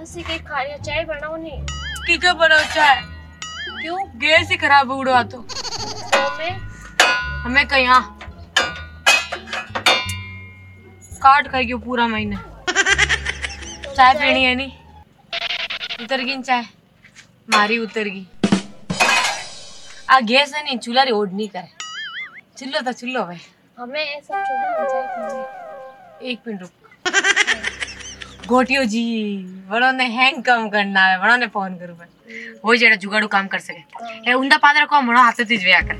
हंसी के खा रही हो, चाय बनाओ नहीं। की क्यों बनाओ चाय? क्यों? गैस ही खराब उड़ा तो मैं हमें कहीं काट खाई क्यों पूरा महीने चाय पीनी है नहीं उतर गई चाय मारी उतर गई आ गैस है नहीं चूल्हा री ओढ़ नहीं करे चुल्लो तो चुल्लो भाई हमें सब छोड़ो, हम चाय पीएंगे। एक मिनट रुक गोटियो जी बड़ो ने हैंग कम करना है बड़ो ने फोन करू भाई वो जेड़ा जुगाड़ू काम कर सके ए उंदा पादर को मणो हाथ थी व्या करे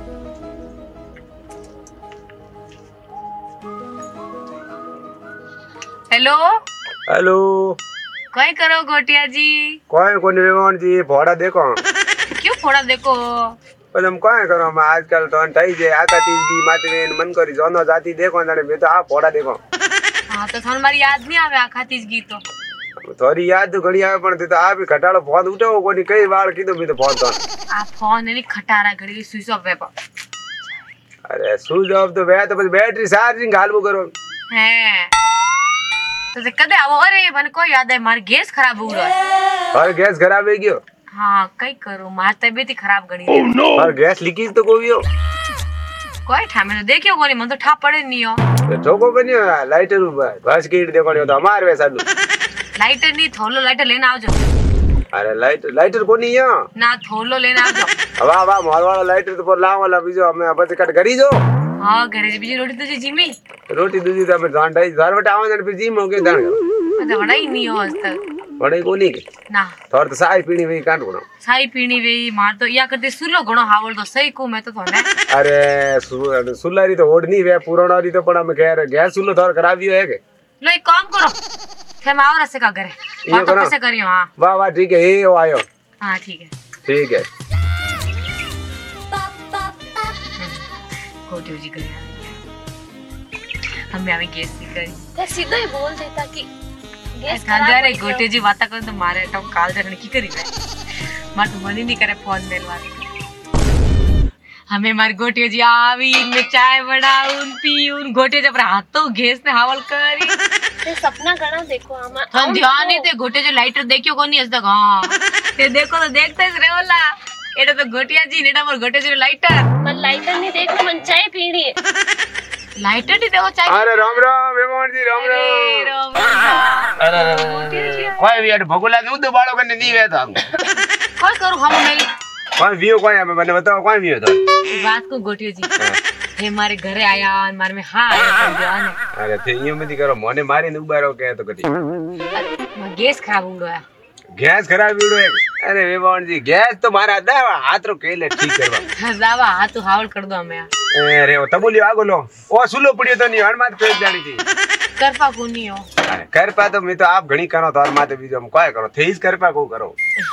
हेलो हेलो कई करो गोटिया जी कोई कोनी वेवण जी भोड़ा देखो क्यों फोड़ा देखो पर हम कोई करो हम आजकल तो થઈ જે આકા તીજી માતે મન કરી જોનો જાતી देखो जाने मैं तो आ भोड़ा देखो हां तो थाने मारी याद नहीं आवे आखा तीज गीत तो थोड़ी याद तो घड़ी आवे पण तो आप घटाड़ो फोन उठाओ कोनी कई बार कीधो मैं तो फोन तो आ फोन एनी खटारा घड़ी स्विच ऑफ वे अरे स्विच ऑफ तो वे तो बैटरी चार्जिंग घालबो करो हैं तो कदे आवो अरे मन को याद है मार गैस खराब हो रहा है और गैस खराब है गयो हाँ कई करो मार तबीयत ही खराब घड़ी और गैस लीकेज तो कोई हो कोई ठामे तो देखियो कोनी मन तो ठा पड़े नहीं हो तो ठोको बनियो लाइटर बस कीट देखो तो हमार वे साडू लाइटर नहीं थोलो लाइटर लेने आवजो अरे लाइटर कोनी है ना थोलो लेने आवजो वाह वाह मोर वाला लाइटर तो पर लावाला बीजो हमें अब कट करी जो हाँ घरे बीजी रोटी तो जीमी रोटी दूजी तो हमें जान ढाई घर बटा आवे फिर जी मोगे दान तो बड़ा ही नहीं हो आज तक बड़े कोनी के ना थोड़ तो साई पीनी वही कांड गुणो साई पीनी वे मार तो या करते सुलो घणो हावल तो सही को मैं तो थोने अरे सुलारी तो ओढ़नी वे पुराणारी तो पड़ा में कह रहे गैस सुलो थोड़ खराबियो है के लो एक काम करो फिर मैं और से का करे बात तो कैसे करियो हां वाह वाह ठीक है ये आयो हां ठीक है गोटियो जी करे हम आवे गैस नहीं करी तो सीधा ही बोल देता कि गैस कांदा रे गोटे जी बात कर तो मारे तो काल जरने की करी रे मार तो मन ही नहीं करे फोन मेलवा हमें मार गोटियो जी आवी में चाय बनाऊन पीऊन गोटे जब हाथ तो गैस ने हावल करी ते सपना घना देखो हम ध्यान नहीं ते गोटे जो लाइटर देखियो कोनी आज तक हां ते देखो तो देखते रे वाला एटा तो गोटिया जी नेटा मोर गोटे जो लाइटर मन लाइटर नहीं देखो, मन चाय पीनी है। लाइटर नहीं देखो चाय अरे राम राम वेमन जी राम राम अरे कोई भी अट भगोला के उद बाड़ो कने नी वे था कोई करू हम मेरी कोई व्यू कोई हमें मैंने बताओ कोई व्यू तो बात को गोटियो जी हे मारे घरे आया और मारे में हां आया ध्यान अरे थे यूं मत करो मोने मारी ने उबारो के तो कटी गैस खराब हो गया गैस खराब वीडियो है अरे वेमन जी गैस तो मारा दावा हाथ रो केले ठीक करवा दावा हाथ हावल कर दो हमें अरे ओ तबोलियो आगो लो ओ सुलो पड़ियो तो नहीं हर मात फेंक जानी थी करपा कोनी हो अरे करपा तो मैं तो आप घणी करो तो हर माते बीजो हम काय करो थेस करपा को करो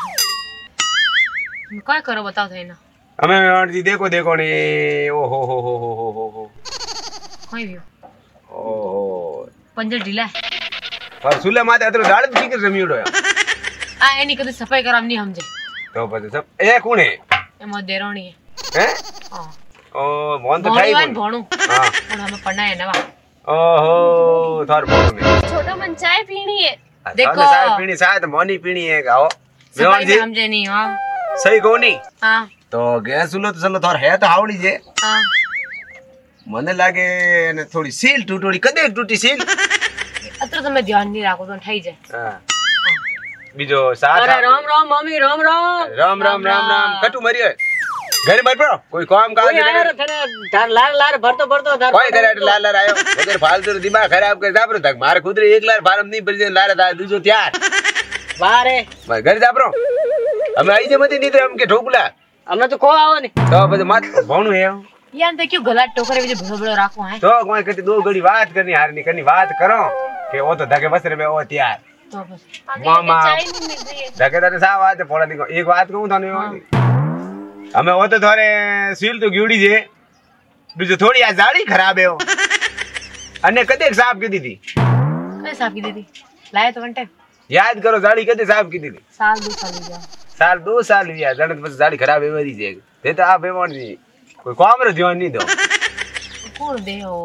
काय करो बताओ थे ना हमें वेमन जी देखो देखो ने ओ हो कोई भी ओहो पंजर ढीला पर सुले माते अतरो दाड़ ठीक जमीड़ो है आ एनी कदे सफाई कराम नहीं समझे तो बस सब ए कोण है ए मो देरोणी है हैं हां ओ मोन तो थाई भोणू भोणू हां पण हमें पढ़ना है नवा ओहो थार बोल में छोटो मन चाय पीनी है। देखो साथ पीनी साथ मोनी पीनी है गाओ सफाई में समझे नहीं हां सही कोनी हां तो गैस सुलो तो चलो थार है तो हावड़ी जे हां मने लागे ने थोड़ी सील टूटोड़ी कदे टूटी सील अतर तो मैं ध्यान नहीं राखो तो ठई जाए हां बीजो साथ अरे राम राम मम्मी राम राम राम राम राम राम कटू मरियो घर मत पड़ो कोई काम काज यार थार लार भरतो धर कोई करे लार आयो अगर फालतू दिमाग खराब कर जाबरो तक मार खुद रे एक लार फार्म नहीं भर जे लार दा दूजो तैयार बारे मैं घर जाबरो हमें आई जे मती नहीं तो हम के ठोकला हमें तो को आवो नहीं तो बस मत भोणू है यार ते क्यों गला टोकरे में भलो भलो राखो है तो कोई कती दो घड़ी बात करनी हारनी करनी बात करो के वो तो धके बसरे में ओ तैयार तो बस मामा चाय नहीं मिल रही है। धके धके सा बात पोड़ा दिको एक बात कहूं थाने हमें वो तो थारे सील तो गिवड़ी जे बीजो थोड़ी आ जाड़ी खराब है ओ अने कदे साफ की दी कई साफ की दीदी लाए तो वन टाइम याद करो जाड़ी कदे साफ की दी साल 2 साल लिया साल 2 साल हुआ जण बस जाड़ी खराब है मरी जे ते तो आप बेमोन जी कोई काम रे ध्यान नहीं दो कौन दे हो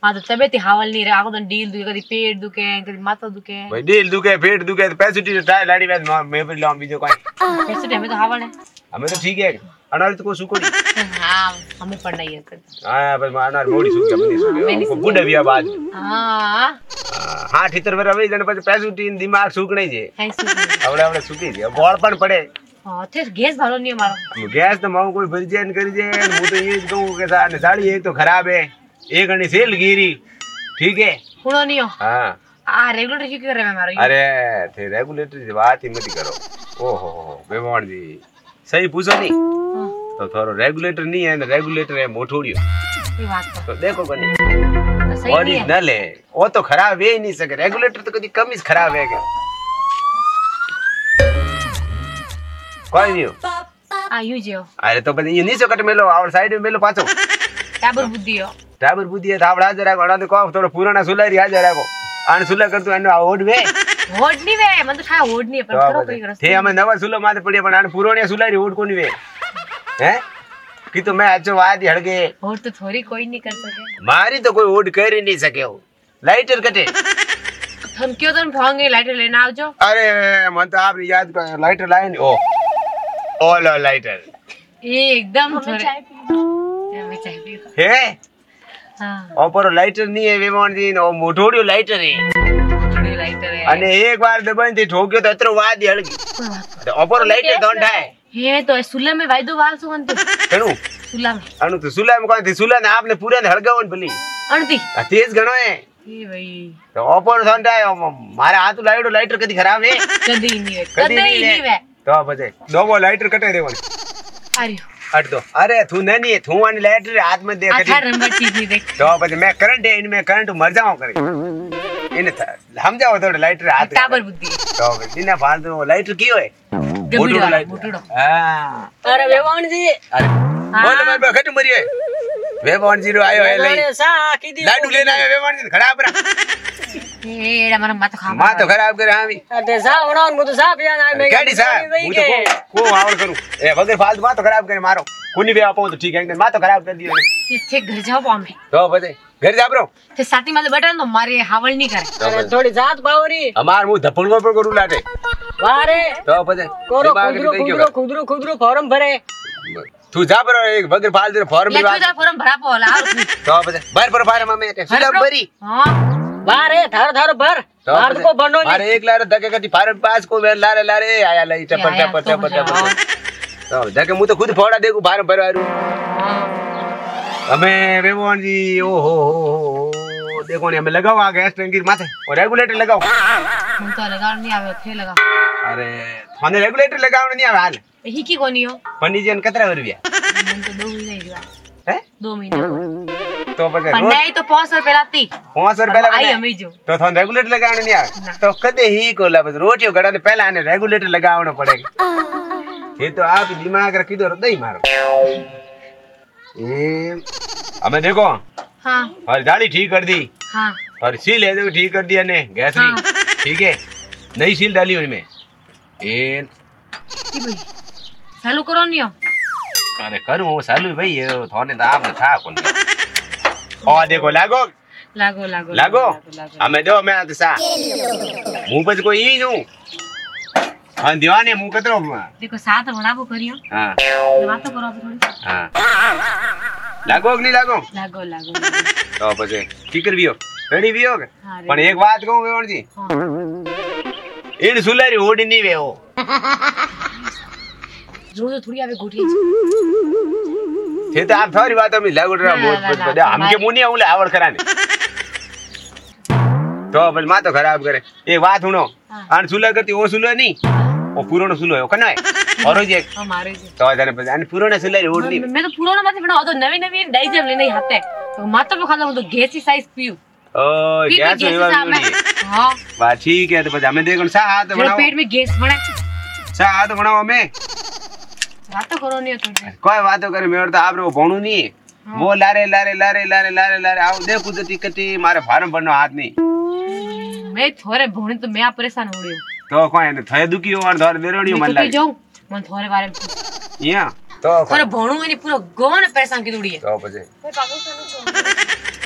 मां तो तबियत हावल नहीं रे आखो दिन डील दुखे कदी पेट दुखे कदी माथा दुखे भाई डील दुखे पेट दुखे तो पैसिटी ट्राई लाड़ी बात मैं भी लाऊं बीजो कोई पैसे हमें तो हावल है हमें तो ठीक है अनार तो को सुको नहीं हां हमें पढ़ना ही है हां बस अनार मोड़ी सुक गई को बुढ़े भी आवाज हां हां ठीतर वर अभी जण પછી पैसिटी दिमाग सुक नहीं जे ऐसे आवड़े सुकी जे बोल पण पड़े हां थे गैस भालो नहीं मारो गैस तो माऊ कोई भरी जे करी जे मु तो ये कहूं के साथ साड़ी एक तो खराब है एक घणी सेल गिरी ठीक है हुनो नहीं हो हां आ रेगुलेटर क्यों कर रहे हैं मारो अरे थे रेगुलेटर की बात ही मत करो ओहो बेमोण जी सही पूछो नहीं तो थोरो रेगुलेटर नहीं है रेगुलेटर है मोठोड़ियो ये बात तो देखो कने तो सही नहीं है ओरिजिनल है वो तो खराब है ही नहीं सके रेगुलेटर तो कभी कम ही खराब है क्या कोई नहीं हो आ यू जो अरे तो પછી ये नीचे कट मेलो और साइड में मेलो पाछो टाबर बुद्धि हो ટાબર બુદ્ધિ થાવડા જરા ઘણા તો કો થોડો પુરાણા સુલારી હાજર રાખો આણ સુલા કરતું એનો ઓડ વે होड नहीं वे मन तो था होड नहीं है पर करो कोई थे रस्ते અમે નવા સુલો માથે પડ્યા પણ આણ પુરાણી સુલારી ઓડ કોની વે હે की तो मैं अच्छो वाद हड़गे होड तो थोड़ी कोई नहीं कर सके मारी तो कोई ओड कर ही नहीं सके हो लाइटर कटे हम क्यों तुम भागेंगे लाइटर लेना आओ जो अरे मन तो आप याद कर लाइटर लाए नहीं ओ लो लाइटर ये एकदम हमें थोड़े चाय पी हमें चाय पी है हां ओपर लाइटर नहीं है वेमोन जी नो मोठोड़ियो लाइटर है थोड़ी लाइटर है અને એક વાર દબાઈ થી ઠોક્યો તો અતરો વાદ હળગી તો ઓપર લાઈટ દોન થાય ये तो सुला में वायदो वाल सो अंत કણું सुला में અનુ તો સુલા માં કોઈ થી સુલા ને આપને પૂરા ને હળગાવન ભલી अणती આ તેજ ઘણો હે ये भाई તો ઓપર દોન થાય મારા હાથ લાઈડો લાઇટર કદી ખરાબ હે कदी नहीं वे कदी नहीं वे તો પછી દોબો લાઇટર કટે દેવન अरे हट दो अरे तू नहीं तू वाली लाइटर हाथ में देख अच्छा नंबर चीज नहीं देख तो પછી मैं करंट है इनमें करंट मर जाऊं करे इने समझाओ तो लाइटर हाथ टाबर बुद्धि तो बिना फालतू लाइटर की होए गबड़ो लाइटर मोटड़ो हां अरे वेवाण जी अरे बोल मैं बखट मरियो वेवाण जी रो आयो है लई सा की दी लाडू लेना आयो वेवाण जी खराब रा ये एड़ा मारा माथा खा मां तो खराब करे हां भी अरे सा होना मु तो सा पिया ना मैं केडी सा मु तो को आवड़ करूं ए वगैर फालतू मां तो खराब करे मारो कोनी बे आपो तो ठीक है मां तो खराब कर दियो ये थे घर जाओ पाम में तो પછી घर जा ब्रो थे साथी माले बटन तो मारे हावल नहीं करे अरे थोड़ी जात बावरी हमार मु धपड़वा पर करू लाटे वारे तो પછી कोरो दिमाग खुदरो नहीं खुदरो खुदरो खुदरो फॉर्म भरे तू जा पर एक वगैर फालतू फॉर्म भी लेक्चर बात दा फॉर्म भरा पोला तो પછી बार पर फार्म में सुलभ भरी हां वारे थारो थारो भर तो मार को बनो अरे एक लारे धके कटी फार्म पास को वे लारे लारे आया लई टपर टपर टपर टपर तो धके मु तो खुद फोड़ा देखू फार्म भरवारू हमें वेवोन जी ओ हो देखो ने हमें लगाओ आ गैस टंकी माथे और रेगुलेटर लगाओ मन तो लगा नहीं आवे थे लगा अरे थाने रेगुलेटर लगाओ नहीं आवे हाल ही की कोनी हो पंडित जी कतरा रुपया मन तो 2 महीने की बात हैं 2 महीने तो પછી पर नहीं तो 500 रुपए लाती 500 रुपया आई लगा हमें जो तो थाने रेगुलेटर लगाने नहीं आवे तो कदे ही कोला बस रोटियो गड़ा ने पहला ने रेगुलेटर लगावनो पड़ेगा ये तो आप दिमाग रखी दो नहीं मारो ये हमें देखो हां और दाढ़ी ठीक कर दी हां और सील है जो ठीक कर दिया ने गैस हाँ। री ठीक है नई सील डाली उनमें ए की भाई चालू करो नहीं हो अरे करूं वो चालू भाई ये थाने तो आपने था कौन और देखो लागो लागो लागो लागो हमें दो मैं तो सा मुंह पे कोई ही नु हां दीवाने मुंह कतरो देखो साथ बनाबो करियो हां बात तो करो थोड़ी हां लागो कि नहीं लागो लागो लागो तो પછી ઠીકર વિયો રેડી વિયો કે हाँ, પણ એક વાત કહું વેવણજી ઈન સુલારી ઓડી ની વેવો रोज थोड़ी आवे गोटी છે તો આપ થોડી વાત અમે લાગોડરા ના, મોજ ના, પદ ના, બદે આમ કે તમારે- મુની આવલે આવડ કરાને તો પછી માં તો ખરાબ કરે એ વાત હુણો हाँ। આન સુલા કરતી ઓ સુલા ની ઓ પુરોનો સુલો હે કનો હે ઓરો જે हमारे से તો જાને પછી આન પુરોનો સુલારી ઓડી ની मैं तो पुराना मत बना तो नवी नवी डाई जब लेने आते तो माता पे खाता हूं तो गैस की साइज पीऊ ओ पी गैस गैस एवा साहब में ओडी हां बा ठीक है तो પછી અમે દેખો सा हाथ मेरे बनाओ पेट में गैस बने सा हाथ बनाओ અમે बात तो करो नहीं थोड़ी कोई बातो करे मेरे तो आप रो भोणू नहीं वो लारे लारे लारे लारे लारे लारे आओ देखो तो टिकटी मारे फार्म भरनो हाथ नहीं मैं थोड़े भोने तो मैं परेशान हो रही हूं तो कोई ने थय दुखी और धर बेरोडियो मन मैं तो लागे जाऊं मन थोड़े बारे में या तो थोड़े भोणू नहीं पूरा गोवा ने परेशान की दूड़ी है तो પછી मैं पागल खाना छोड़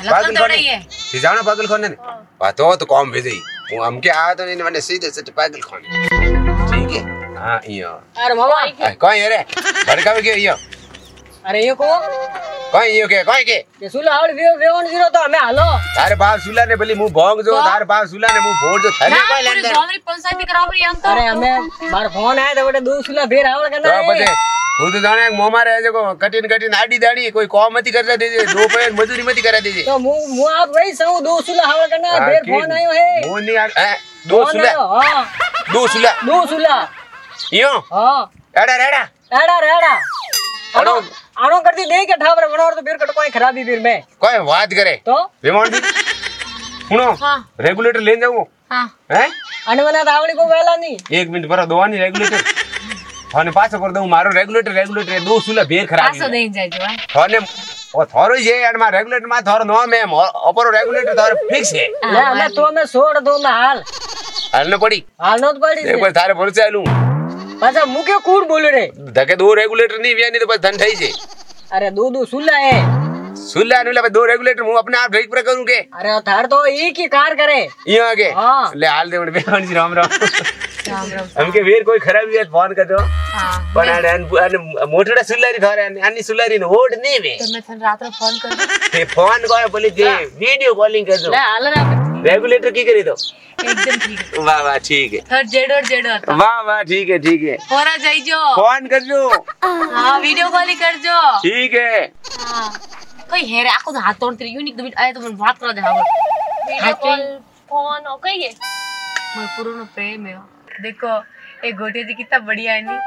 લખન તોડાઈ है થી જાણો પાગલ ખાને ને વાતો તો કોમ ભેજઈ હું આમ કે આ તો ને મને સીધે સચ પાગલ ખાને ઠીક હે હા ઈયો અરે મામા કોઈ અરે ભડકાવે કે ઈયો અરે એ કો કોઈ ઈયો કે કે સુલા આવડ વેવણ જીરો તો અમે હાલો તારે બાપ સુલા ને ભલી હું ભોંગ જો તારે બાપ સુલા ને હું ભોંગ જો થરે ના કોઈ પૂરી લેંદર ગામની પંચાયતી કરાવરી આમ તો અરે અમે માર ફોન આયા તો બટે દો સુલા ભેર આવડ તો કના પછી તું તો જાણે મો મારે છે કો કટીન આડી દાડી કોઈ કોમ મતી કરતા દેજે દો પૈ મજૂરી મતી કરા દેજે તો હું આપ વઈ સૌ દો સુલા આવડ કના ભેર ફોન આયો હે હું ની હે દો સુલા હા દો સુલા દો સુલા ઈયો હા એડા રેડા રેડા અડો આનો કરતી દે કે ઠાબર બનાવર તો બેર કટ કોઈ ખરાબી બેર મે કોઈ વાત કરે તો વિમાનજી સુનો હા રેગ્યુલેટર લઈને જાઉં હા હે અને મને આવડી કો વેલા ની 1 મિનિટ ભરો દોવાની રેગ્યુલેટર અને પાછો કર દઉં મારો રેગ્યુલેટર દો સુલા ભેર ખરાબ પાછો દઈ જાજો હા અને ઓ થોરો છે અને માં રેગ્યુલેટર માં થોરો નો મે ઓપરો રેગ્યુલેટર થોરો ફિક્સ છે લે અમે તો મે છોડ દો મે હાલ હાલને પડી હાલ નો જ પડી એક વાર તારે ભરોસે આલું પાછા મુકે કૂડ બોલ્યો રે ધકે દો રેગ્યુલેટર ની વ્યાની તો બસ ધન થઈ છે અરે દો સુલા હે સુલા નું લે દો રેગ્યુલેટર હું अपने आप ઠીક પર કરું કે અરે થાર તો એક ही कार करे ઈયા કે હા લે હાલ દે મને બેવાની રામ રામ રામ રામ हम के वीर कोई खराबी है फोन कर दो હા પણ આને મોટડા સુલારી થારે આની સુલારી ને ઓડ નહીં વે તમે તને રાત્રે ફોન કરજો તે ફોન કોઈ બોલી જે વિડિયો કોલિંગ કરજો લે હાલ રે રેગ્યુલેટર की કરી દો એકદમ ઠીક વાહ વાહ ठीक है થર જેડો હતો वाह वाह ठीक है હોરા જઈજો फोन करजो હા વિડિયો કોલિંગ કરજો ठीक है હા કઈ હેરે આખો તો હાથ તોડ યુનિક દમિટ આય તો મને વાત કરવા દે હવે वीडियो कॉल फोन और कहिए मैं पुराना प्रेम है देखो ये गोटे जी कितना बढ़िया है नी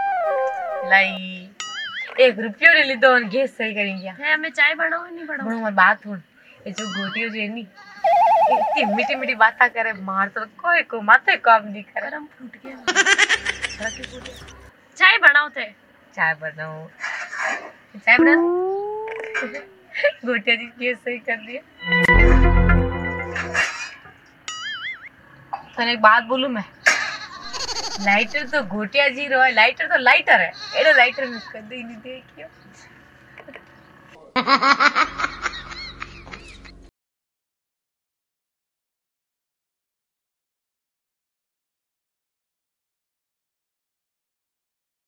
लाई 1 रुपयो ले लीधो और गैस सही करी गया है हमें चाय बनाओ नहीं बनाओ बड़ो मार बात हुन ये जो गोटियो जो है नी इतनी मीठी मीठी बातें करे मार तो कोई को माथे काम नहीं करे गरम फूट गया चाय बनाओ थे चाय बनाओ गोटिया जी गैस सही कर दिया तने एक बात बोलूं मैं लाइटर तो घोटिया जी रो है लाइटर तो लाइटर है एडो लाइटर में कदी नहीं देखियो